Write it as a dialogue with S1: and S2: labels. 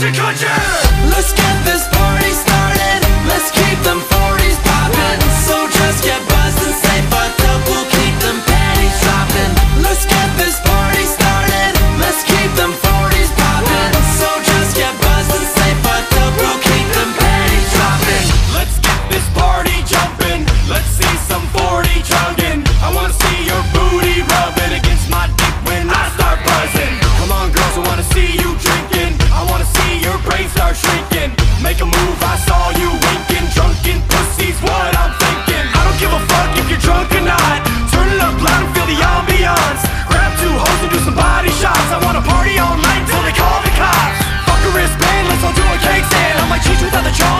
S1: Let's get this party started. Let's keep them 40s poppin'. So just get buzzed and stay fucked up. We'll keep them panties droppin'. Let's get this party started. Let's keep them 40s poppin'. So just get buzzed and stay fucked up. We'll keep them panties droppin'.
S2: Let's get this party jumpin'. Let's see some 40 chugging. I wanna see your booty rubbing against my dick when I start buzzing. Come on girls, I wanna see you drinking. I wanna see your brain start shrinking. Make a move, I saw you winking. Drunken pussy's what I'm thinking. I don't give a fuck if you're drunk or not. Turn it up loud and feel the ambiance. Grab two hoes and do some body shots. I wanna party all night till they call the cops. Fuck a wristband, let's all do a cake stand. I might cheat without the jaw.